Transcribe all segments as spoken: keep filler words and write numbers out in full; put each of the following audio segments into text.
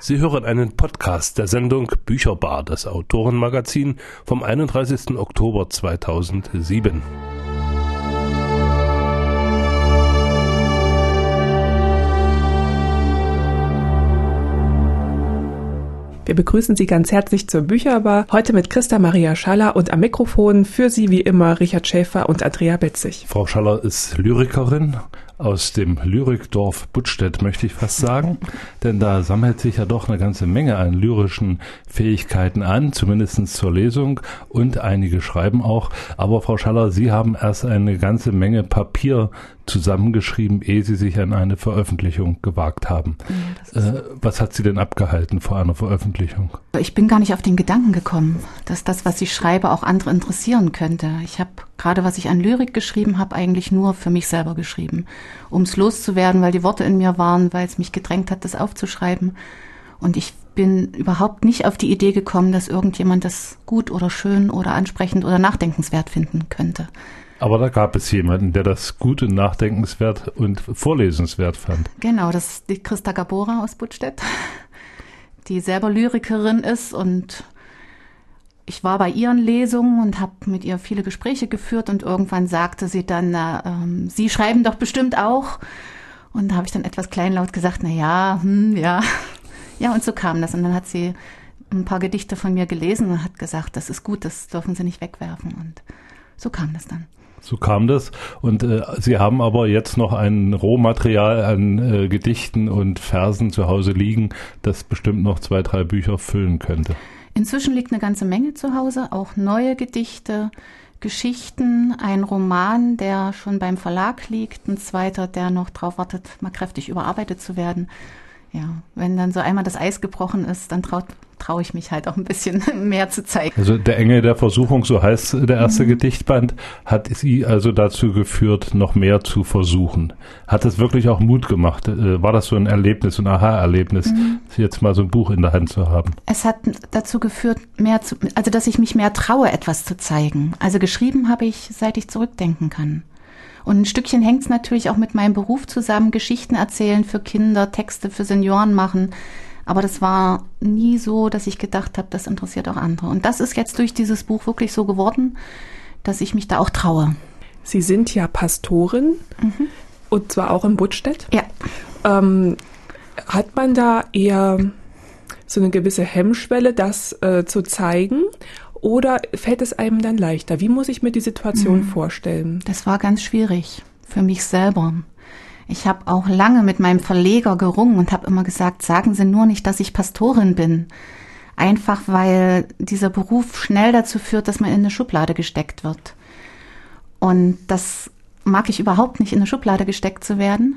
Sie hören einen Podcast der Sendung Bücherbar, das Autorenmagazin vom einunddreißigsten Oktober zweitausendsieben. Wir begrüßen Sie ganz herzlich zur Bücherbar, heute mit Christa Maria Schaller und am Mikrofon für Sie wie immer Richard Schäfer und Andrea Betzig. Frau Schaller ist Lyrikerin aus dem Lyrikdorf Buttstedt, möchte ich fast sagen, denn da sammelt sich ja doch eine ganze Menge an lyrischen Fähigkeiten an, zumindest zur Lesung, und einige schreiben auch. Aber Frau Schaller, Sie haben erst eine ganze Menge Papier zusammengeschrieben, ehe Sie sich an eine Veröffentlichung gewagt haben. Ja, äh, was hat Sie denn abgehalten vor einer Veröffentlichung? Ich bin gar nicht auf den Gedanken gekommen, dass das, was ich schreibe, auch andere interessieren könnte. Ich habe gerade, was ich an Lyrik geschrieben habe, eigentlich nur für mich selber geschrieben, um es loszuwerden, weil die Worte in mir waren, weil es mich gedrängt hat, das aufzuschreiben. Und ich bin überhaupt nicht auf die Idee gekommen, dass irgendjemand das gut oder schön oder ansprechend oder nachdenkenswert finden könnte. Aber da gab es jemanden, der das gut und nachdenkenswert und vorlesenswert fand. Genau, das ist die Christa Gabora aus Buttstedt, die selber Lyrikerin ist, und ich war bei ihren Lesungen und habe mit ihr viele Gespräche geführt, und irgendwann sagte sie dann, na, ähm, Sie schreiben doch bestimmt auch. Und da habe ich dann etwas kleinlaut gesagt, na ja, hm, ja. Ja, und so kam das. Und dann hat sie ein paar Gedichte von mir gelesen und hat gesagt, das ist gut, das dürfen Sie nicht wegwerfen. Und so kam das dann. So kam das. Und äh, Sie haben aber jetzt noch ein Rohmaterial an äh, Gedichten und Versen zu Hause liegen, das bestimmt noch zwei, drei Bücher füllen könnte. Inzwischen liegt eine ganze Menge zu Hause, auch neue Gedichte, Geschichten, ein Roman, der schon beim Verlag liegt, ein zweiter, der noch drauf wartet, mal kräftig überarbeitet zu werden. Ja, wenn dann so einmal das Eis gebrochen ist, dann traut traue ich mich halt auch ein bisschen mehr zu zeigen. Also der Engel der Versuchung, so heißt der erste mhm. Gedichtband, hat Sie also dazu geführt, noch mehr zu versuchen. Hat es wirklich auch Mut gemacht? War das so ein Erlebnis, ein Aha-Erlebnis, mhm. jetzt mal so ein Buch in der Hand zu haben? Es hat dazu geführt, mehr zu, also dass ich mich mehr traue, etwas zu zeigen. Also geschrieben habe ich, seit ich zurückdenken kann. Und ein Stückchen hängt es natürlich auch mit meinem Beruf zusammen, Geschichten erzählen für Kinder, Texte für Senioren machen. Aber das war nie so, dass ich gedacht habe, das interessiert auch andere. Und das ist jetzt durch dieses Buch wirklich so geworden, dass ich mich da auch traue. Sie sind ja Pastorin, mhm. und zwar auch in Buttstedt. Ja. Ähm, hat man da eher so eine gewisse Hemmschwelle, das äh, zu zeigen? Oder fällt es einem dann leichter? Wie muss ich mir die Situation mhm. vorstellen? Das war ganz schwierig für mich selber. Ich habe auch lange mit meinem Verleger gerungen und habe immer gesagt, sagen Sie nur nicht, dass ich Pastorin bin. Einfach weil dieser Beruf schnell dazu führt, dass man in eine Schublade gesteckt wird. Und das mag ich überhaupt nicht, in eine Schublade gesteckt zu werden.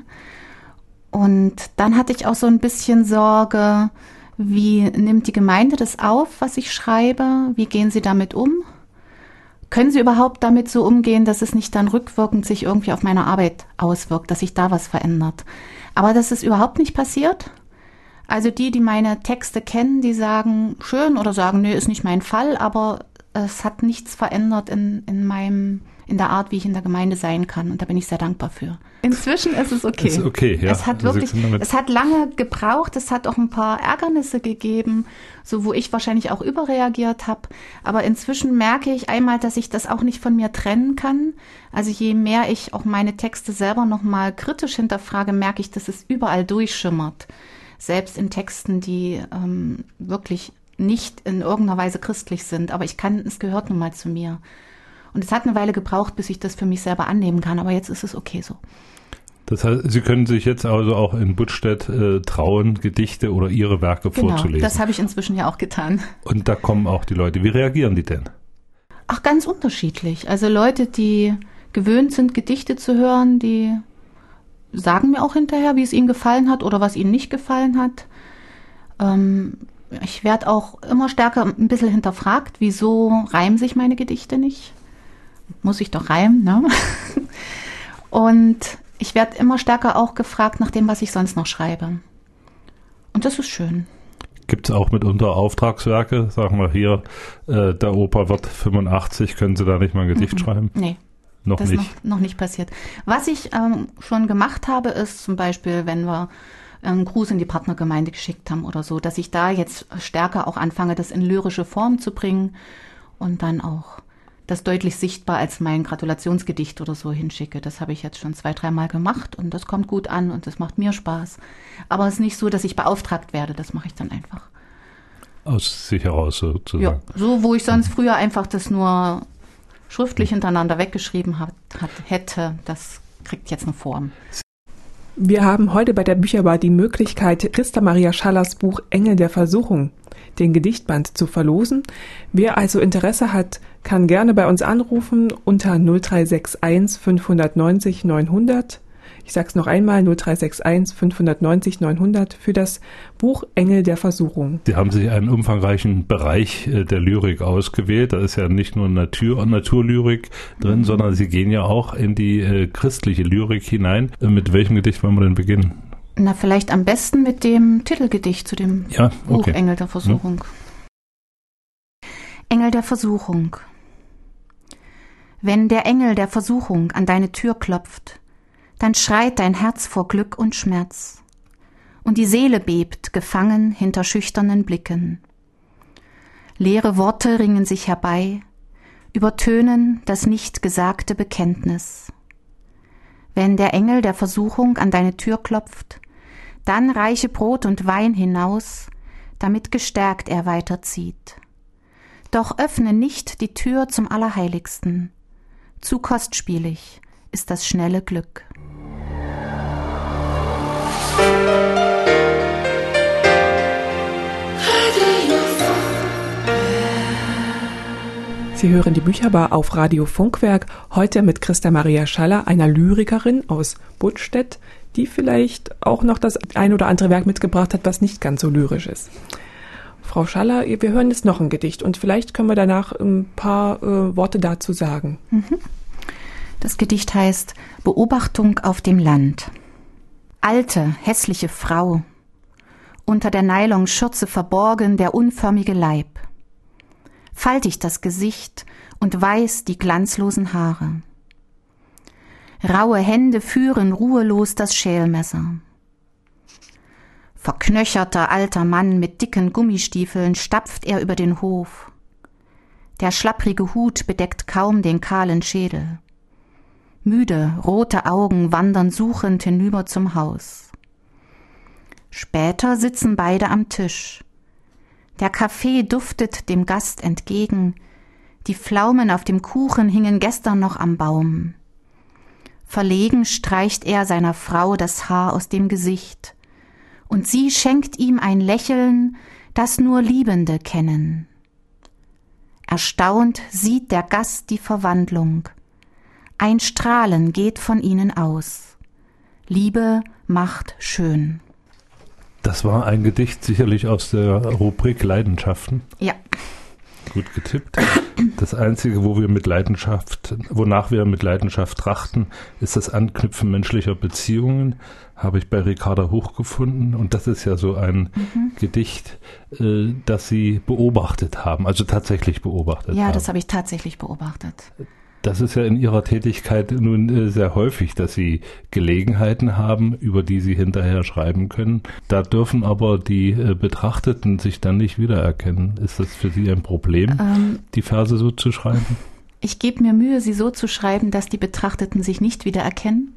Und dann hatte ich auch so ein bisschen Sorge, wie nimmt die Gemeinde das auf, was ich schreibe? Wie gehen sie damit um? Können sie überhaupt damit so umgehen, dass es nicht dann rückwirkend sich irgendwie auf meine Arbeit auswirkt, dass sich da was verändert? Aber das ist überhaupt nicht passiert. Also die, die meine Texte kennen, die sagen schön oder sagen, nee, ist nicht mein Fall, aber es hat nichts verändert in, in meinem, in der Art, wie ich in der Gemeinde sein kann. Und da bin ich sehr dankbar für. Inzwischen ist es okay. Ist okay, ja. Es hat wirklich, es hat lange gebraucht, es hat auch ein paar Ärgernisse gegeben, so wo ich wahrscheinlich auch überreagiert habe. Aber inzwischen merke ich einmal, dass ich das auch nicht von mir trennen kann. Also je mehr ich auch meine Texte selber nochmal kritisch hinterfrage, merke ich, dass es überall durchschimmert. Selbst in Texten, die ähm, wirklich nicht in irgendeiner Weise christlich sind. Aber ich kann, es gehört nun mal zu mir. Und es hat eine Weile gebraucht, bis ich das für mich selber annehmen kann. Aber jetzt ist es okay so. Das heißt, Sie können sich jetzt also auch in Buttstedt äh, trauen, Gedichte oder Ihre Werke genau, vorzulesen. Das habe ich inzwischen ja auch getan. Und da kommen auch die Leute. Wie reagieren die denn? Ach, ganz unterschiedlich. Also Leute, die gewöhnt sind, Gedichte zu hören, die sagen mir auch hinterher, wie es ihnen gefallen hat oder was ihnen nicht gefallen hat. Ähm, ich werde auch immer stärker ein bisschen hinterfragt, wieso reimen sich meine Gedichte nicht? Muss ich doch reimen, ne? Und ich werde immer stärker auch gefragt nach dem, was ich sonst noch schreibe. Und das ist schön. Gibt es auch mitunter Auftragswerke? Sagen wir hier, äh, der Opa wird fünfundachtzig, können Sie da nicht mal ein Gedicht mhm. schreiben? Nee. Noch das nicht. ist noch, noch nicht passiert. Was ich ähm, schon gemacht habe, ist zum Beispiel, wenn wir einen Gruß in die Partnergemeinde geschickt haben oder so, dass ich da jetzt stärker auch anfange, das in lyrische Form zu bringen und dann auch das deutlich sichtbar als mein Gratulationsgedicht oder so hinschicke. Das habe ich jetzt schon zwei, dreimal gemacht und das kommt gut an und das macht mir Spaß. Aber es ist nicht so, dass ich beauftragt werde, das mache ich dann einfach. Aus sich heraus sozusagen. Ja, so wo ich sonst früher einfach das nur schriftlich hintereinander weggeschrieben hat, hat, hätte, das kriegt jetzt eine Form. Wir haben heute bei der Bücherbar die Möglichkeit, Christa Maria Schallers Buch Engel der Versuchung, den Gedichtband, zu verlosen. Wer also Interesse hat, kann gerne bei uns anrufen unter null drei sechs eins fünf neun null neunhundert. Ich sage es noch einmal, null drei sechs eins fünf neun null neunhundert für das Buch Engel der Versuchung. Sie haben sich einen umfangreichen Bereich der Lyrik ausgewählt. Da ist ja nicht nur Natur- und Naturlyrik drin, mhm. sondern Sie gehen ja auch in die äh, christliche Lyrik hinein. Mit welchem Gedicht wollen wir denn beginnen? Na, vielleicht am besten mit dem Titelgedicht zu dem ja, Buch okay. Engel der Versuchung. Hm. Engel der Versuchung. Wenn der Engel der Versuchung an deine Tür klopft, dann schreit dein Herz vor Glück und Schmerz, und die Seele bebt, gefangen hinter schüchternen Blicken. Leere Worte ringen sich herbei, übertönen das nicht gesagte Bekenntnis. Wenn der Engel der Versuchung an deine Tür klopft, dann reiche Brot und Wein hinaus, damit gestärkt er weiterzieht. Doch öffne nicht die Tür zum Allerheiligsten, zu kostspielig ist das schnelle Glück. Sie hören die Bücherbar auf Radio Funkwerk, heute mit Christa Maria Schaller, einer Lyrikerin aus Buttstedt, die vielleicht auch noch das ein oder andere Werk mitgebracht hat, was nicht ganz so lyrisch ist. Frau Schaller, wir hören jetzt noch ein Gedicht und vielleicht können wir danach ein paar äh, Worte dazu sagen. Das Gedicht heißt Beobachtung auf dem Land. Alte, hässliche Frau, unter der Nylonschürze verborgen der unförmige Leib. Faltig das Gesicht und weiß die glanzlosen Haare. Raue Hände führen ruhelos das Schälmesser. Verknöcherter alter Mann mit dicken Gummistiefeln stapft er über den Hof. Der schlapprige Hut bedeckt kaum den kahlen Schädel. Müde, rote Augen wandern suchend hinüber zum Haus. Später sitzen beide am Tisch. Der Kaffee duftet dem Gast entgegen, die Pflaumen auf dem Kuchen hingen gestern noch am Baum. Verlegen streicht er seiner Frau das Haar aus dem Gesicht, und sie schenkt ihm ein Lächeln, das nur Liebende kennen. Erstaunt sieht der Gast die Verwandlung. Ein Strahlen geht von ihnen aus. Liebe macht schön. Das war ein Gedicht sicherlich aus der Rubrik Leidenschaften. Ja. Gut getippt. Das Einzige, wo wir mit Leidenschaft, wonach wir mit Leidenschaft trachten, ist das Anknüpfen menschlicher Beziehungen. Habe ich bei Ricarda Huch gefunden. Und das ist ja so ein mhm. Gedicht, äh, das Sie beobachtet haben, also tatsächlich beobachtet ja, haben. Ja, das habe ich tatsächlich beobachtet. Das ist ja in Ihrer Tätigkeit nun sehr häufig, dass Sie Gelegenheiten haben, über die Sie hinterher schreiben können. Da dürfen aber die Betrachteten sich dann nicht wiedererkennen. Ist das für Sie ein Problem, ähm, die Verse so zu schreiben? Ich gebe mir Mühe, sie so zu schreiben, dass die Betrachteten sich nicht wiedererkennen.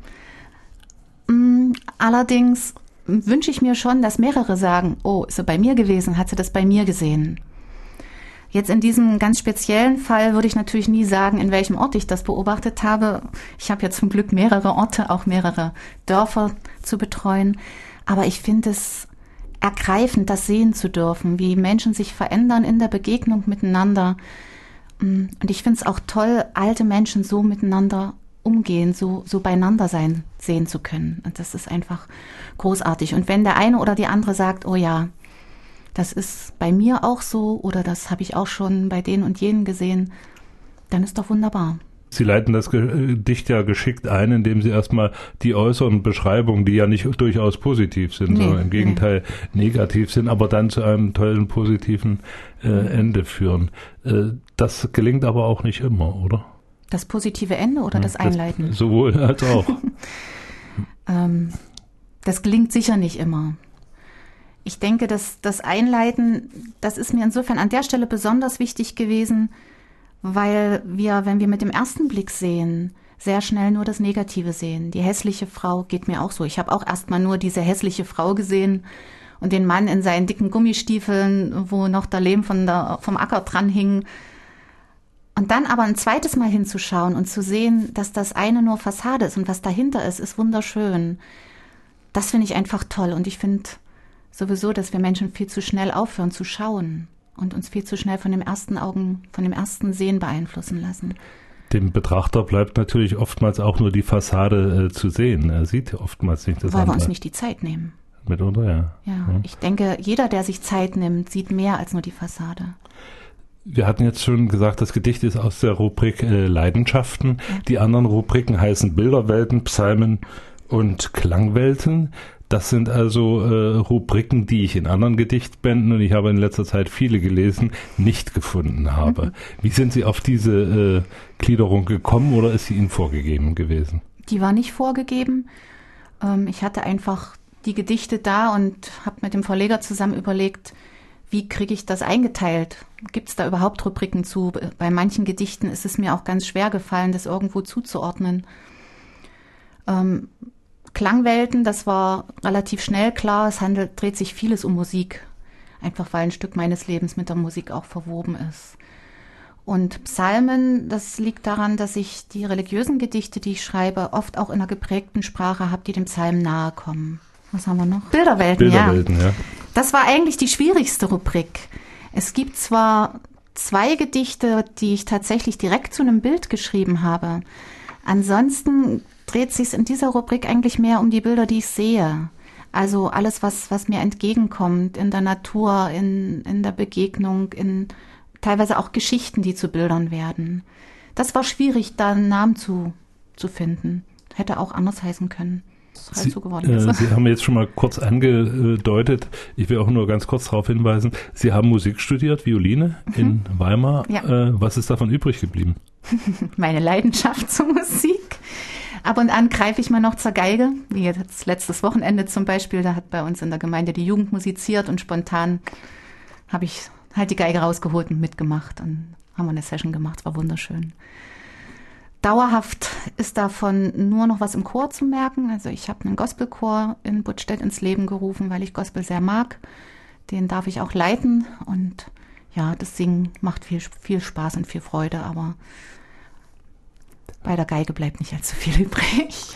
Allerdings wünsche ich mir schon, dass mehrere sagen, oh, ist sie bei mir gewesen, hat sie das bei mir gesehen. Jetzt in diesem ganz speziellen Fall würde ich natürlich nie sagen, in welchem Ort ich das beobachtet habe. Ich habe ja zum Glück mehrere Orte, auch mehrere Dörfer zu betreuen. Aber ich finde es ergreifend, das sehen zu dürfen, wie Menschen sich verändern in der Begegnung miteinander. Und ich finde es auch toll, alte Menschen so miteinander umgehen, so, so beieinander sein, sehen zu können. Und das ist einfach großartig. Und wenn der eine oder die andere sagt, oh ja, das ist bei mir auch so oder das habe ich auch schon bei den und jenen gesehen, dann ist doch wunderbar. Sie leiten das Gedicht ja geschickt ein, indem Sie erstmal die äußeren Beschreibungen, die ja nicht durchaus positiv sind, nee, sondern im Gegenteil nee. negativ sind, aber dann zu einem tollen, positiven äh, Ende führen. Äh, das gelingt aber auch nicht immer, oder? Das positive Ende oder das Einleiten? Das sowohl als auch. ähm, Das gelingt sicher nicht immer. Ich denke, dass das Einleiten, das ist mir insofern an der Stelle besonders wichtig gewesen, weil wir, wenn wir mit dem ersten Blick sehen, sehr schnell nur das Negative sehen. Die hässliche Frau geht mir auch so. Ich habe auch erstmal nur diese hässliche Frau gesehen und den Mann in seinen dicken Gummistiefeln, wo noch der Lehm von der, vom Acker dran hing. Und dann aber ein zweites Mal hinzuschauen und zu sehen, dass das eine nur Fassade ist und was dahinter ist, ist wunderschön. Das finde ich einfach toll. Und ich finde sowieso, dass wir Menschen viel zu schnell aufhören zu schauen und uns viel zu schnell von dem ersten Augen, von dem ersten Sehen beeinflussen lassen. Dem Betrachter bleibt natürlich oftmals auch nur die Fassade äh, zu sehen. Er sieht oftmals nicht das Weil andere. wir uns nicht die Zeit nehmen. Mitunter, ja. Ja, ja. Ich denke, jeder, der sich Zeit nimmt, sieht mehr als nur die Fassade. Wir hatten jetzt schon gesagt, das Gedicht ist aus der Rubrik äh, Leidenschaften. Ja. Die anderen Rubriken heißen Bilderwelten, Psalmen und Klangwelten. Das sind also äh, Rubriken, die ich in anderen Gedichtbänden, und ich habe in letzter Zeit viele gelesen, nicht gefunden habe. Mhm. Wie sind Sie auf diese äh, Gliederung gekommen oder ist sie Ihnen vorgegeben gewesen? Die war nicht vorgegeben. Ähm, ich hatte einfach die Gedichte da und habe mit dem Verleger zusammen überlegt, wie kriege ich das eingeteilt? Gibt es da überhaupt Rubriken zu? Bei manchen Gedichten ist es mir auch ganz schwer gefallen, das irgendwo zuzuordnen. Ähm, Klangwelten, das war relativ schnell klar. Es handelt, dreht sich vieles um Musik. Einfach weil ein Stück meines Lebens mit der Musik auch verwoben ist. Und Psalmen, das liegt daran, dass ich die religiösen Gedichte, die ich schreibe, oft auch in einer geprägten Sprache habe, die dem Psalm nahe kommen. Was haben wir noch? Bilderwelten, Bilderwelten ja. ja. Das war eigentlich die schwierigste Rubrik. Es gibt zwar zwei Gedichte, die ich tatsächlich direkt zu einem Bild geschrieben habe. Ansonsten dreht sich in dieser Rubrik eigentlich mehr um die Bilder, die ich sehe. Also alles, was, was mir entgegenkommt in der Natur, in, in der Begegnung, in teilweise auch Geschichten, die zu Bildern werden. Das war schwierig, da einen Namen zu, zu finden. Hätte auch anders heißen können. Halt Sie, so geworden ist. äh, Sie haben jetzt schon mal kurz angedeutet, ich will auch nur ganz kurz darauf hinweisen, Sie haben Musik studiert, Violine mhm. in Weimar. Ja. Äh, was ist davon übrig geblieben? Meine Leidenschaft zur Musik. Ab und an greife ich mal noch zur Geige, wie jetzt letztes Wochenende zum Beispiel. Da hat bei uns in der Gemeinde die Jugend musiziert und spontan habe ich halt die Geige rausgeholt und mitgemacht und haben wir eine Session gemacht. Es war wunderschön. Dauerhaft ist davon nur noch was im Chor zu merken. Also ich habe einen Gospelchor in Buttstedt ins Leben gerufen, weil ich Gospel sehr mag. Den darf ich auch leiten und ja, das Singen macht viel, viel Spaß und viel Freude, aber bei der Geige bleibt nicht allzu viel übrig.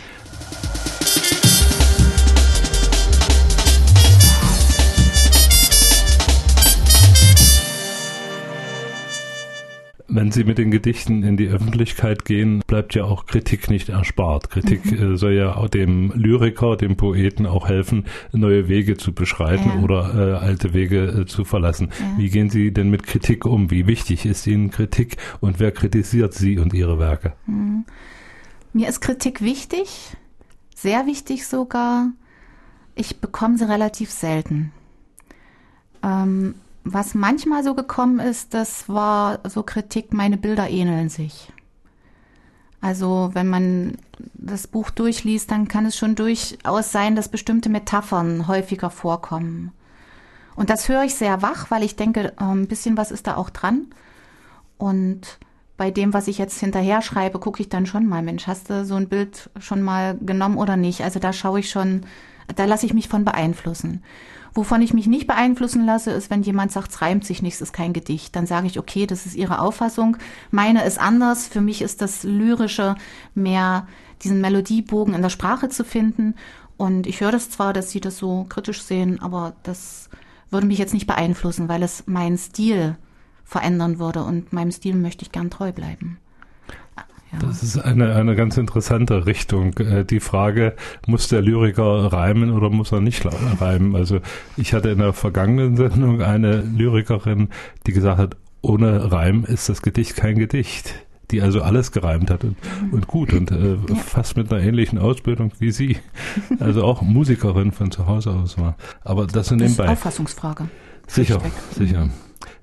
Wenn Sie mit den Gedichten in die Öffentlichkeit gehen, bleibt ja auch Kritik nicht erspart. Kritik mhm. äh, soll ja auch dem Lyriker, dem Poeten auch helfen, neue Wege zu beschreiten ja. oder äh, alte Wege äh, zu verlassen. Ja. Wie gehen Sie denn mit Kritik um? Wie wichtig ist Ihnen Kritik und wer kritisiert Sie und Ihre Werke? Mhm. Mir ist Kritik wichtig, sehr wichtig sogar. Ich bekomme sie relativ selten. Ähm, Was manchmal so gekommen ist, das war so Kritik, meine Bilder ähneln sich. Also wenn man das Buch durchliest, dann kann es schon durchaus sein, dass bestimmte Metaphern häufiger vorkommen. Und das höre ich sehr wach, weil ich denke, ein bisschen was ist da auch dran. Und bei dem, was ich jetzt hinterher schreibe, gucke ich dann schon mal, Mensch, hast du so ein Bild schon mal genommen oder nicht? Also da schaue ich schon, da lasse ich mich von beeinflussen. Wovon ich mich nicht beeinflussen lasse, ist, wenn jemand sagt, es reimt sich nicht, es ist kein Gedicht. Dann sage ich, okay, das ist Ihre Auffassung. Meine ist anders. Für mich ist das Lyrische mehr, diesen Melodiebogen in der Sprache zu finden. Und ich höre das zwar, dass Sie das so kritisch sehen, aber das würde mich jetzt nicht beeinflussen, weil es meinen Stil verändern würde. Und meinem Stil möchte ich gern treu bleiben. Ja. Das ist eine, eine ganz interessante Richtung. Die Frage, muss der Lyriker reimen oder muss er nicht reimen? Also ich hatte in der vergangenen Sendung eine Lyrikerin, die gesagt hat, ohne Reim ist das Gedicht kein Gedicht. Die also alles gereimt hat und, und gut und äh, ja. fast mit einer ähnlichen Ausbildung wie Sie. Also auch Musikerin von zu Hause aus war. Aber das sind nebenbei. Das ist Auffassungsfrage. Sicher, sicher.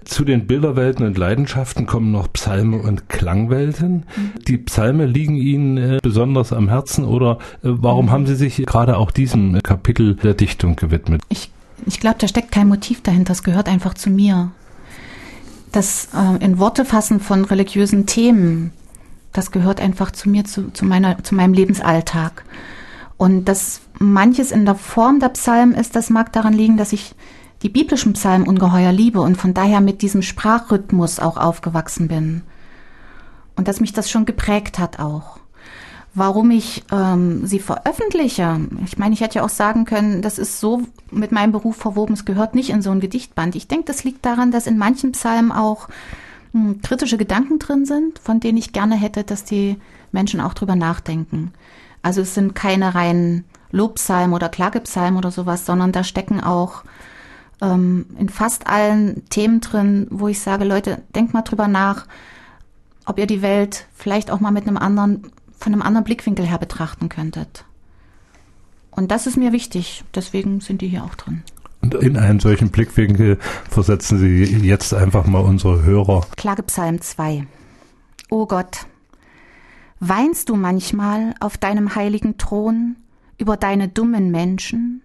Zu den Bilderwelten und Leidenschaften kommen noch Psalme und Klangwelten. Mhm. Die Psalme liegen Ihnen äh, besonders am Herzen oder äh, warum mhm. haben Sie sich gerade auch diesem Kapitel der Dichtung gewidmet? Ich, ich glaube, da steckt kein Motiv dahinter, es gehört einfach zu mir. Das äh, in Worte fassen von religiösen Themen, das gehört einfach zu mir, zu, zu, meiner, zu meinem Lebensalltag. Und dass manches in der Form der Psalmen ist, das mag daran liegen, dass ich die biblischen Psalmen ungeheuer liebe und von daher mit diesem Sprachrhythmus auch aufgewachsen bin. Und dass mich das schon geprägt hat auch. Warum ich ähm, sie veröffentliche, ich meine, ich hätte ja auch sagen können, das ist so mit meinem Beruf verwoben, es gehört nicht in so ein Gedichtband. Ich denke, das liegt daran, dass in manchen Psalmen auch mh, kritische Gedanken drin sind, von denen ich gerne hätte, dass die Menschen auch drüber nachdenken. Also es sind keine reinen Lobpsalmen oder Klagepsalmen oder sowas, sondern da stecken auch ähm, in fast allen Themen drin, wo ich sage, Leute, denkt mal drüber nach, ob ihr die Welt vielleicht auch mal mit einem anderen, von einem anderen Blickwinkel her betrachten könntet. Und das ist mir wichtig, deswegen sind die hier auch drin. Und in einen solchen Blickwinkel versetzen Sie jetzt einfach mal unsere Hörer. Klagepsalm zwei. O Gott, weinst du manchmal auf deinem heiligen Thron über deine dummen Menschen?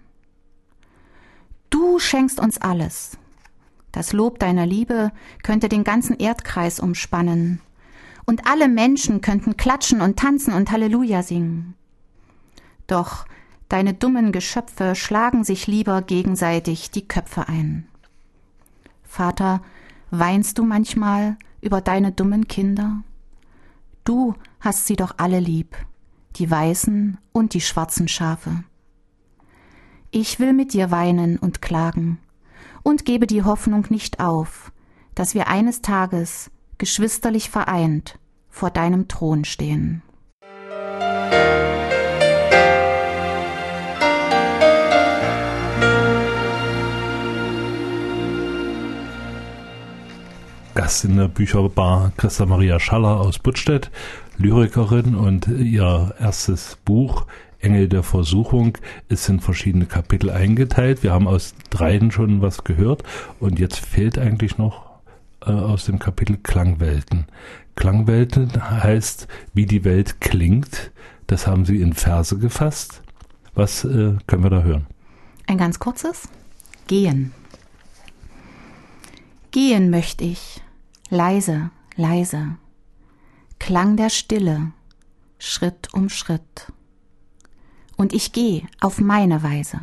Du schenkst uns alles. Das Lob deiner Liebe könnte den ganzen Erdkreis umspannen. Und alle Menschen könnten klatschen und tanzen und Halleluja singen. Doch deine dummen Geschöpfe schlagen sich lieber gegenseitig die Köpfe ein. Vater, weinst du manchmal über deine dummen Kinder? Du hast sie doch alle lieb, die weißen und die schwarzen Schafe. Ich will mit dir weinen und klagen und gebe die Hoffnung nicht auf, dass wir eines Tages geschwisterlich vereint vor deinem Thron stehen. Gast in der Bücherbar Christa Maria Schaller aus Buttstedt, Lyrikerin, und ihr erstes Buch Engel der Versuchung ist in verschiedene Kapitel eingeteilt. Wir haben aus dreien schon was gehört und jetzt fehlt eigentlich noch äh, aus dem Kapitel Klangwelten. Klangwelten heißt, wie die Welt klingt. Das haben Sie in Verse gefasst. Was äh, können wir da hören? Ein ganz kurzes. Gehen. Gehen möchte ich, leise, leise. Klang der Stille, Schritt um Schritt. Und ich gehe auf meine Weise.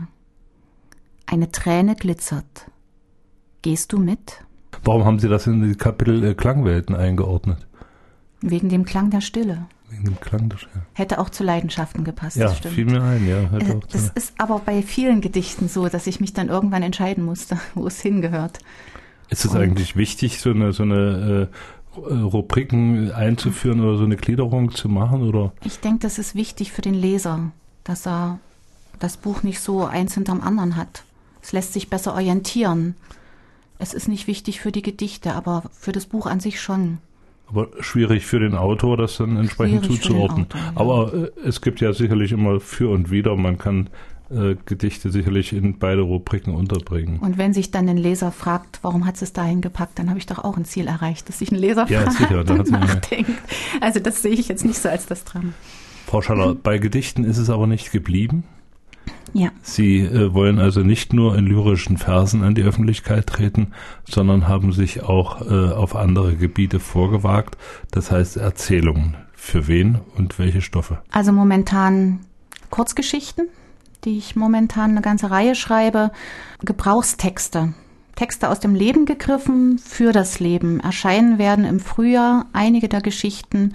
Eine Träne glitzert. Gehst du mit? Warum haben Sie das in die Kapitel äh, Klangwelten eingeordnet? Wegen dem Klang der Stille. Wegen dem Klang der Stille. Hätte auch zu Leidenschaften gepasst, ja, das stimmt. fiel mir ein, ja. Hätte äh, auch das ist aber bei vielen Gedichten so, dass ich mich dann irgendwann entscheiden musste, wo es hingehört. Ist es eigentlich wichtig, so eine, so eine äh, Rubriken einzuführen oder so eine Gliederung zu machen? Oder? Ich denke, das ist wichtig für den Leser, dass er das Buch nicht so eins hinterm anderen hat. Es lässt sich besser orientieren. Es ist nicht wichtig für die Gedichte, aber für das Buch an sich schon. Aber schwierig für den Autor, das dann entsprechend schwierig zuzuordnen. Autor, ja. Aber äh, es gibt ja sicherlich immer für und wider. Man kann äh, Gedichte sicherlich in beide Rubriken unterbringen. Und wenn sich dann ein Leser fragt, warum hat es dahin gepackt, dann habe ich doch auch ein Ziel erreicht, dass sich ein Leser ja, fragt sicher, und nachdenkt. Also das sehe ich jetzt nicht so als das Drama. Frau Schaller, mhm. bei Gedichten ist es aber nicht geblieben. Ja. Sie äh, wollen also nicht nur in lyrischen Versen an die Öffentlichkeit treten, sondern haben sich auch äh, auf andere Gebiete vorgewagt. Das heißt Erzählungen. Für wen und welche Stoffe? Also momentan Kurzgeschichten, die ich momentan eine ganze Reihe schreibe. Gebrauchstexte. Texte aus dem Leben gegriffen, für das Leben. Erscheinen werden im Frühjahr einige der Geschichten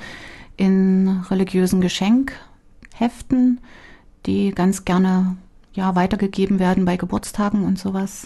in religiösen Geschenkheften, die ganz gerne ja weitergegeben werden bei Geburtstagen und sowas.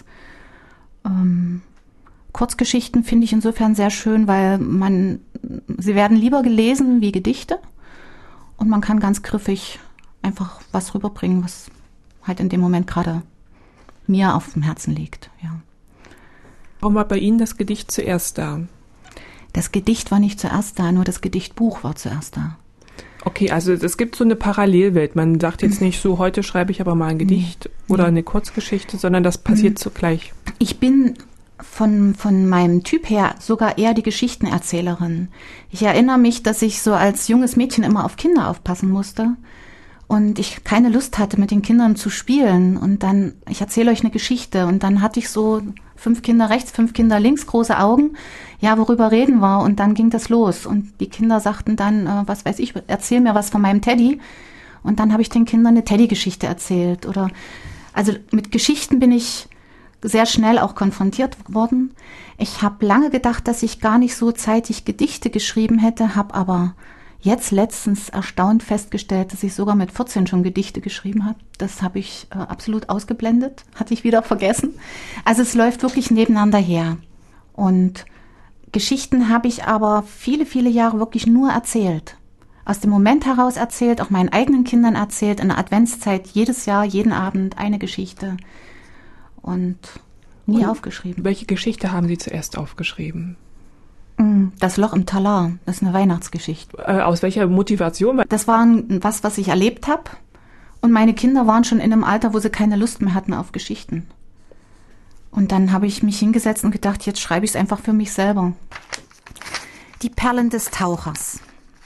Ähm, Kurzgeschichten finde ich insofern sehr schön, weil man sie werden lieber gelesen wie Gedichte und man kann ganz griffig einfach was rüberbringen, was halt in dem Moment gerade mir auf dem Herzen liegt. Ja. Warum war bei Ihnen das Gedicht zuerst da? Das Gedicht war nicht zuerst da, nur das Gedichtbuch war zuerst da. Okay, also es gibt so eine Parallelwelt. Man sagt jetzt nicht so, heute schreibe ich aber mal ein Gedicht nee, oder nee. eine Kurzgeschichte, sondern das passiert zugleich. Ich bin von, von meinem Typ her sogar eher die Geschichtenerzählerin. Ich erinnere mich, dass ich so als junges Mädchen immer auf Kinder aufpassen musste und ich keine Lust hatte, mit den Kindern zu spielen. Und dann, ich erzähle euch eine Geschichte und dann hatte ich so fünf Kinder rechts, fünf Kinder links, große Augen. Ja, worüber reden wir? Und dann ging das los und die Kinder sagten dann, äh, was weiß ich, erzähl mir was von meinem Teddy. Und dann habe ich den Kindern eine Teddy-Geschichte erzählt. Oder also mit Geschichten bin ich sehr schnell auch konfrontiert worden. Ich habe lange gedacht, dass ich gar nicht so zeitig Gedichte geschrieben hätte, habe aber jetzt letztens erstaunt festgestellt, dass ich sogar mit vierzehn schon Gedichte geschrieben habe. Das habe ich äh, absolut ausgeblendet, hatte ich wieder vergessen. Also es läuft wirklich nebeneinander her. Und Geschichten habe ich aber viele, viele Jahre wirklich nur erzählt. Aus dem Moment heraus erzählt, auch meinen eigenen Kindern erzählt, in der Adventszeit jedes Jahr, jeden Abend eine Geschichte und nie und aufgeschrieben. Welche Geschichte haben Sie zuerst aufgeschrieben? Das Loch im Talar, das ist eine Weihnachtsgeschichte. Äh, aus welcher Motivation? Das war was, was ich erlebt habe und meine Kinder waren schon in einem Alter, wo sie keine Lust mehr hatten auf Geschichten. Und dann habe ich mich hingesetzt und gedacht, jetzt schreibe ich es einfach für mich selber. Die Perlen des Tauchers.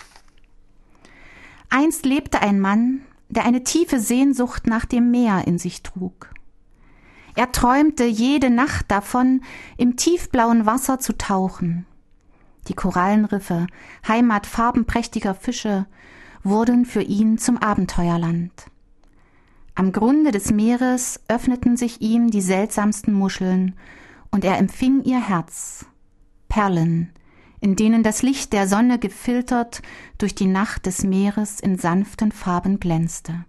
Einst lebte ein Mann, der eine tiefe Sehnsucht nach dem Meer in sich trug. Er träumte jede Nacht davon, im tiefblauen Wasser zu tauchen. Die Korallenriffe, Heimat farbenprächtiger Fische, wurden für ihn zum Abenteuerland. Am Grunde des Meeres öffneten sich ihm die seltsamsten Muscheln, und er empfing ihr Herz, Perlen, in denen das Licht der Sonne gefiltert durch die Nacht des Meeres in sanften Farben glänzte.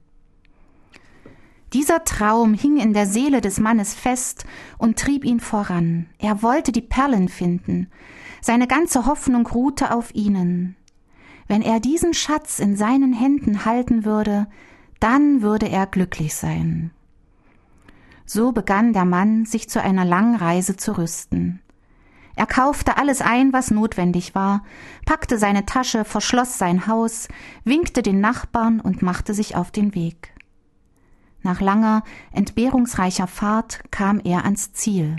Dieser Traum hing in der Seele des Mannes fest und trieb ihn voran. Er wollte die Perlen finden. Seine ganze Hoffnung ruhte auf ihnen. Wenn er diesen Schatz in seinen Händen halten würde, dann würde er glücklich sein. So begann der Mann, sich zu einer langen Reise zu rüsten. Er kaufte alles ein, was notwendig war, packte seine Tasche, verschloss sein Haus, winkte den Nachbarn und machte sich auf den Weg. Nach langer, entbehrungsreicher Fahrt kam er ans Ziel.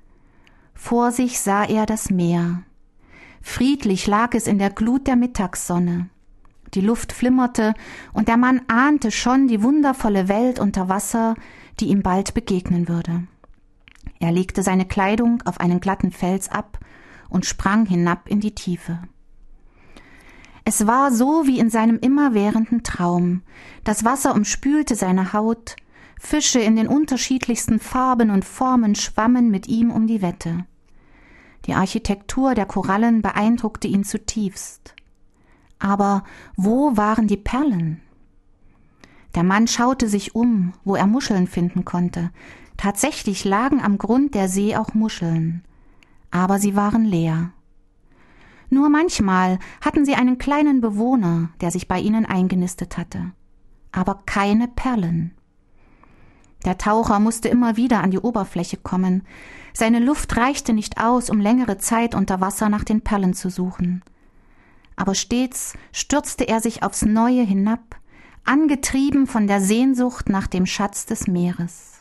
Vor sich sah er das Meer. Friedlich lag es in der Glut der Mittagssonne. Die Luft flimmerte, und der Mann ahnte schon die wundervolle Welt unter Wasser, die ihm bald begegnen würde. Er legte seine Kleidung auf einen glatten Fels ab und sprang hinab in die Tiefe. Es war so wie in seinem immerwährenden Traum. Das Wasser umspülte seine Haut, Fische in den unterschiedlichsten Farben und Formen schwammen mit ihm um die Wette. Die Architektur der Korallen beeindruckte ihn zutiefst. Aber wo waren die Perlen? Der Mann schaute sich um, wo er Muscheln finden konnte. Tatsächlich lagen am Grund der See auch Muscheln, aber sie waren leer. Nur manchmal hatten sie einen kleinen Bewohner, der sich bei ihnen eingenistet hatte, aber keine Perlen. Der Taucher musste immer wieder an die Oberfläche kommen. Seine Luft reichte nicht aus, um längere Zeit unter Wasser nach den Perlen zu suchen. Aber stets stürzte er sich aufs Neue hinab, angetrieben von der Sehnsucht nach dem Schatz des Meeres.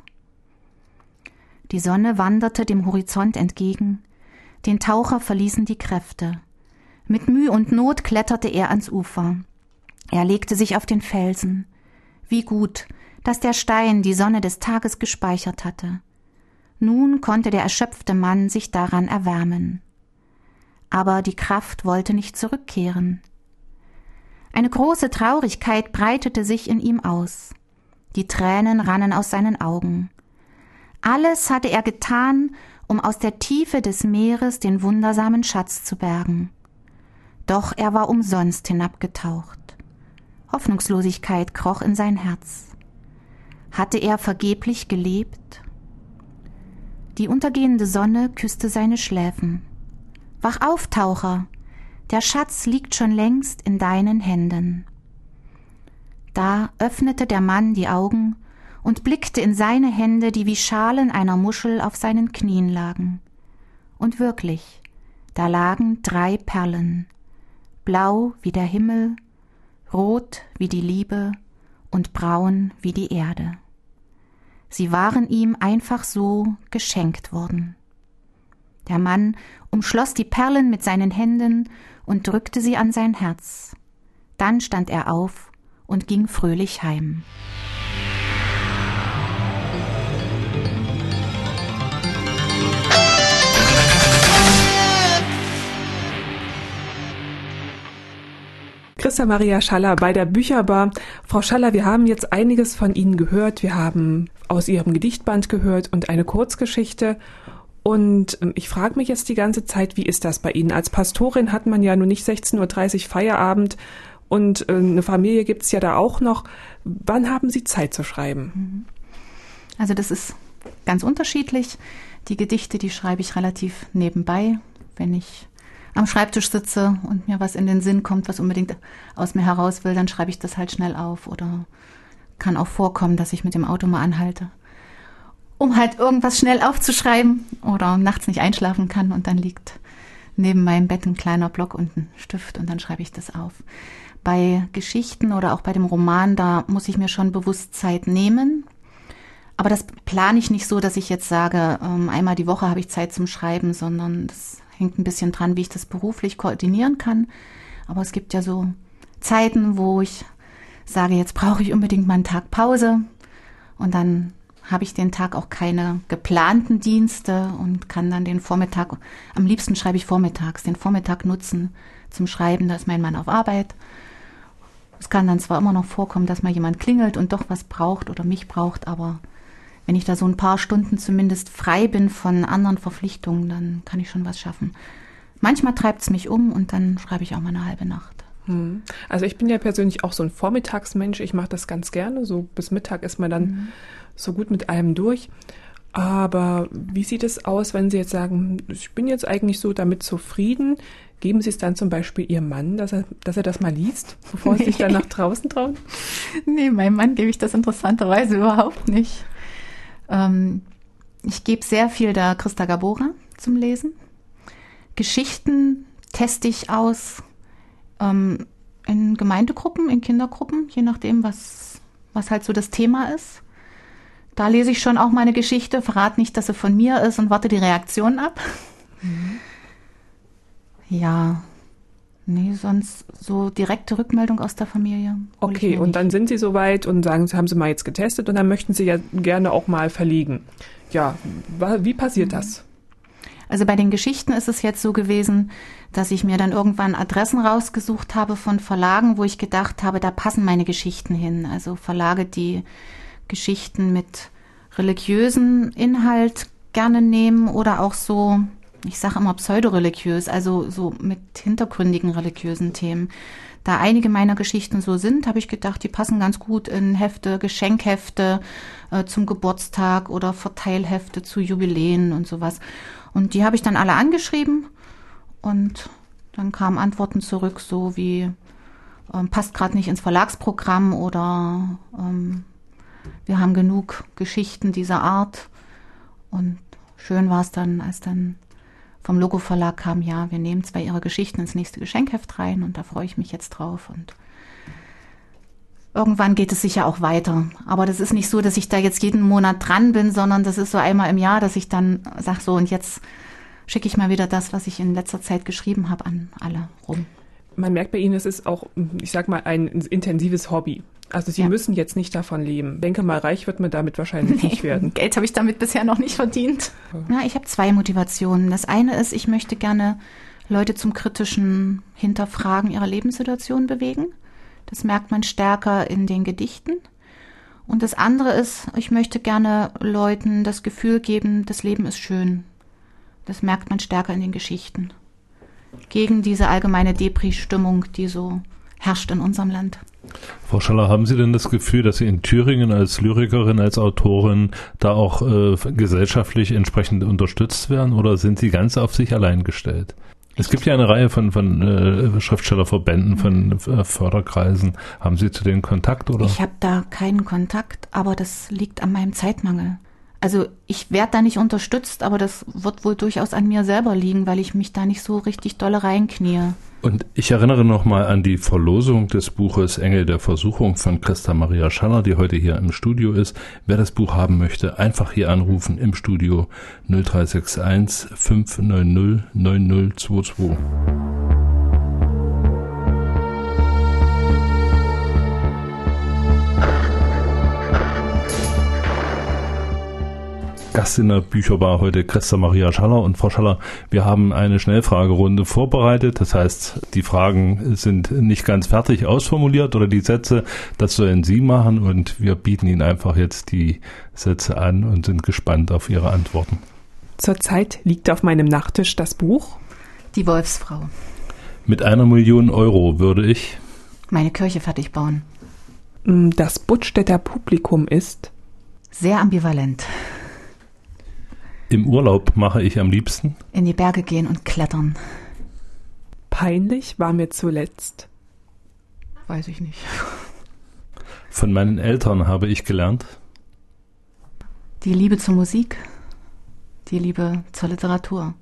Die Sonne wanderte dem Horizont entgegen, den Taucher verließen die Kräfte. Mit Mühe und Not kletterte er ans Ufer. Er legte sich auf den Felsen. Wie gut, dass der Stein die Sonne des Tages gespeichert hatte. Nun konnte der erschöpfte Mann sich daran erwärmen. Aber die Kraft wollte nicht zurückkehren. Eine große Traurigkeit breitete sich in ihm aus. Die Tränen rannen aus seinen Augen. Alles hatte er getan, um aus der Tiefe des Meeres den wundersamen Schatz zu bergen. Doch er war umsonst hinabgetaucht. Hoffnungslosigkeit kroch in sein Herz. Hatte er vergeblich gelebt? Die untergehende Sonne küsste seine Schläfen. Wach auf, Taucher! Der Schatz liegt schon längst in deinen Händen. Da öffnete der Mann die Augen und blickte in seine Hände, die wie Schalen einer Muschel auf seinen Knien lagen. Und wirklich, da lagen drei Perlen, blau wie der Himmel, rot wie die Liebe und braun wie die Erde. Sie waren ihm einfach so geschenkt worden. Der Mann umschloss die Perlen mit seinen Händen und drückte sie an sein Herz. Dann stand er auf und ging fröhlich heim. Christa Maria Schaller bei der Bücherbar. Frau Schaller, wir haben jetzt einiges von Ihnen gehört. Wir haben aus Ihrem Gedichtband gehört und eine Kurzgeschichte. Und ich frage mich jetzt die ganze Zeit, wie ist das bei Ihnen? Als Pastorin hat man ja nun nicht sechzehn Uhr dreißig Feierabend und eine Familie gibt es ja da auch noch. Wann haben Sie Zeit zu schreiben? Also das ist ganz unterschiedlich. Die Gedichte, die schreibe ich relativ nebenbei, wenn ich am Schreibtisch sitze und mir was in den Sinn kommt, was unbedingt aus mir heraus will, dann schreibe ich das halt schnell auf. Oder kann auch vorkommen, dass ich mit dem Auto mal anhalte, um halt irgendwas schnell aufzuschreiben oder nachts nicht einschlafen kann und dann liegt neben meinem Bett ein kleiner Block und ein Stift und dann schreibe ich das auf. Bei Geschichten oder auch bei dem Roman, da muss ich mir schon bewusst Zeit nehmen. Aber das plane ich nicht so, dass ich jetzt sage, ähm, einmal die Woche habe ich Zeit zum Schreiben, sondern das hängt ein bisschen dran, wie ich das beruflich koordinieren kann. Aber es gibt ja so Zeiten, wo ich sage, jetzt brauche ich unbedingt mal einen Tag Pause und dann habe ich den Tag auch keine geplanten Dienste und kann dann den Vormittag, am liebsten schreibe ich vormittags, den Vormittag nutzen zum Schreiben, da ist mein Mann auf Arbeit. Es kann dann zwar immer noch vorkommen, dass mal jemand klingelt und doch was braucht oder mich braucht, aber wenn ich da so ein paar Stunden zumindest frei bin von anderen Verpflichtungen, dann kann ich schon was schaffen. Manchmal treibt es mich um und dann schreibe ich auch mal eine halbe Nacht. Hm. Also ich bin ja persönlich auch so ein Vormittagsmensch. Ich mache das ganz gerne. So bis Mittag ist man dann mhm. so gut mit allem durch. Aber wie sieht es aus, wenn Sie jetzt sagen, ich bin jetzt eigentlich so damit zufrieden? Geben Sie es dann zum Beispiel Ihrem Mann, dass er, dass er das mal liest, bevor Sie sich dann nach draußen trauen? Nee, meinem Mann gebe ich das interessanterweise überhaupt nicht. Ähm, ich gebe sehr viel der Christa Gabora zum Lesen. Geschichten teste ich aus ähm, in Gemeindegruppen, in Kindergruppen, je nachdem, was, was halt so das Thema ist. Da lese ich schon auch mal eine Geschichte, verrate nicht, dass sie von mir ist und warte die Reaktion ab. Mhm. Ja, nee, sonst so direkte Rückmeldung aus der Familie. Okay, und dann sind Sie soweit und sagen, Sie haben Sie mal jetzt getestet und dann möchten Sie ja gerne auch mal verlegen. Ja, wie passiert das? Also bei den Geschichten ist es jetzt so gewesen, dass ich mir dann irgendwann Adressen rausgesucht habe von Verlagen, wo ich gedacht habe, da passen meine Geschichten hin. Also Verlage, die Geschichten mit religiösen Inhalt gerne nehmen oder auch so, ich sage immer pseudoreligiös, also so mit hintergründigen religiösen Themen. Da einige meiner Geschichten so sind, habe ich gedacht, die passen ganz gut in Hefte, Geschenkhefte äh, zum Geburtstag oder Verteilhefte zu Jubiläen und sowas. Und die habe ich dann alle angeschrieben und dann kamen Antworten zurück, so wie ähm, passt gerade nicht ins Verlagsprogramm oder ähm, wir haben genug Geschichten dieser Art. Und schön war es dann, als dann vom Logo Verlag kam, ja, wir nehmen zwei ihrer Geschichten ins nächste Geschenkheft rein und da freue ich mich jetzt drauf. Und irgendwann geht es sicher auch weiter. Aber das ist nicht so, dass ich da jetzt jeden Monat dran bin, sondern das ist so einmal im Jahr, dass ich dann sage, so und jetzt schicke ich mal wieder das, was ich in letzter Zeit geschrieben habe, an alle rum. Man merkt bei Ihnen, es ist auch, ich sag mal, ein intensives Hobby. Also Sie ja. müssen jetzt nicht davon leben. Ich denke mal, reich wird man damit wahrscheinlich nee, nicht werden. Geld habe ich damit bisher noch nicht verdient. Ja, ich habe zwei Motivationen. Das eine ist, ich möchte gerne Leute zum kritischen Hinterfragen ihrer Lebenssituation bewegen. Das merkt man stärker in den Gedichten. Und das andere ist, ich möchte gerne Leuten das Gefühl geben, das Leben ist schön. Das merkt man stärker in den Geschichten. Gegen diese allgemeine Depri-Stimmung, die so herrscht in unserem Land. Frau Schaller, haben Sie denn das Gefühl, dass Sie in Thüringen als Lyrikerin, als Autorin da auch äh, gesellschaftlich entsprechend unterstützt werden oder sind Sie ganz auf sich allein gestellt? Es gibt ja eine Reihe von, von äh, Schriftstellerverbänden, von äh, Förderkreisen. Haben Sie zu denen Kontakt, oder? Ich habe da keinen Kontakt, aber das liegt an meinem Zeitmangel. Also ich werde da nicht unterstützt, aber das wird wohl durchaus an mir selber liegen, weil ich mich da nicht so richtig dolle reinknie. Und ich erinnere nochmal an die Verlosung des Buches Engel der Versuchung von Christa Maria Schaller, die heute hier im Studio ist. Wer das Buch haben möchte, einfach hier anrufen im Studio null drei sechs eins fünf neun null neun null zwei zwei. Gast in der Bücherbar heute Christa Maria Schaller. Und Frau Schaller, wir haben eine Schnellfragerunde vorbereitet. Das heißt, die Fragen sind nicht ganz fertig ausformuliert oder die Sätze, das sollen Sie machen und wir bieten Ihnen einfach jetzt die Sätze an und sind gespannt auf Ihre Antworten. Zurzeit liegt auf meinem Nachttisch das Buch Die Wolfsfrau. Mit einer Million Euro würde ich Meine Kirche fertig bauen. Das Buttstädter Publikum ist Sehr ambivalent. Im Urlaub mache ich am liebsten In die Berge gehen und klettern. peinlich war mir zuletzt. Weiß ich nicht. Von meinen Eltern habe ich gelernt Die Liebe zur Musik. Die Liebe zur Literatur.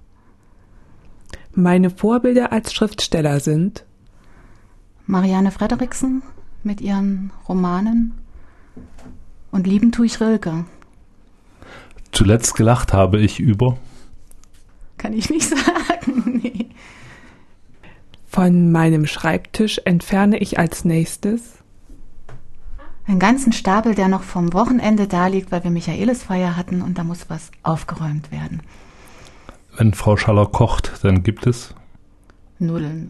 Meine Vorbilder als Schriftsteller sind Marianne Frederiksen mit ihren Romanen. Und lieben tue ich Rilke. Zuletzt gelacht habe ich über Kann ich nicht sagen. Nee. von meinem Schreibtisch entferne ich als nächstes Einen ganzen Stapel, der noch vom Wochenende da liegt, weil wir Michaelisfeier hatten und da muss was aufgeräumt werden. Wenn Frau Schaller kocht, dann gibt es Nudeln.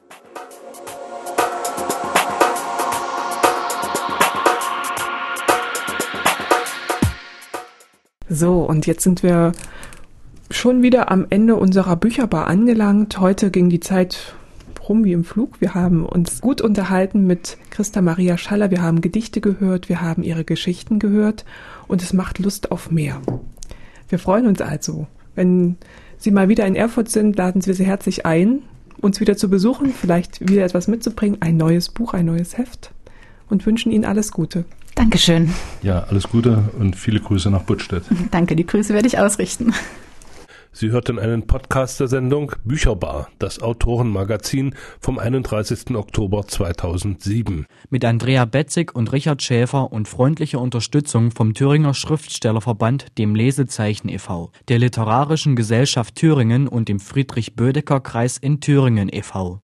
So, und jetzt sind wir schon wieder am Ende unserer Bücherbar angelangt. Heute ging die Zeit rum wie im Flug. Wir haben uns gut unterhalten mit Christa Maria Schaller. Wir haben Gedichte gehört, wir haben ihre Geschichten gehört und es macht Lust auf mehr. Wir freuen uns also. Wenn Sie mal wieder in Erfurt sind, laden wir Sie herzlich ein, uns wieder zu besuchen, vielleicht wieder etwas mitzubringen, ein neues Buch, ein neues Heft und wünschen Ihnen alles Gute. Dankeschön. ja alles Gute und viele Grüße nach Buttstedt. Danke, die Grüße werde ich ausrichten. Sie hörten einen Podcast der Sendung Bücherbar, das Autorenmagazin vom einunddreißigsten Oktober zweitausendsieben. Mit Andrea Betzig und Richard Schäfer und freundlicher Unterstützung vom Thüringer Schriftstellerverband, dem Lesezeichen e V, der Literarischen Gesellschaft Thüringen und dem Friedrich-Bödecker-Kreis in Thüringen e V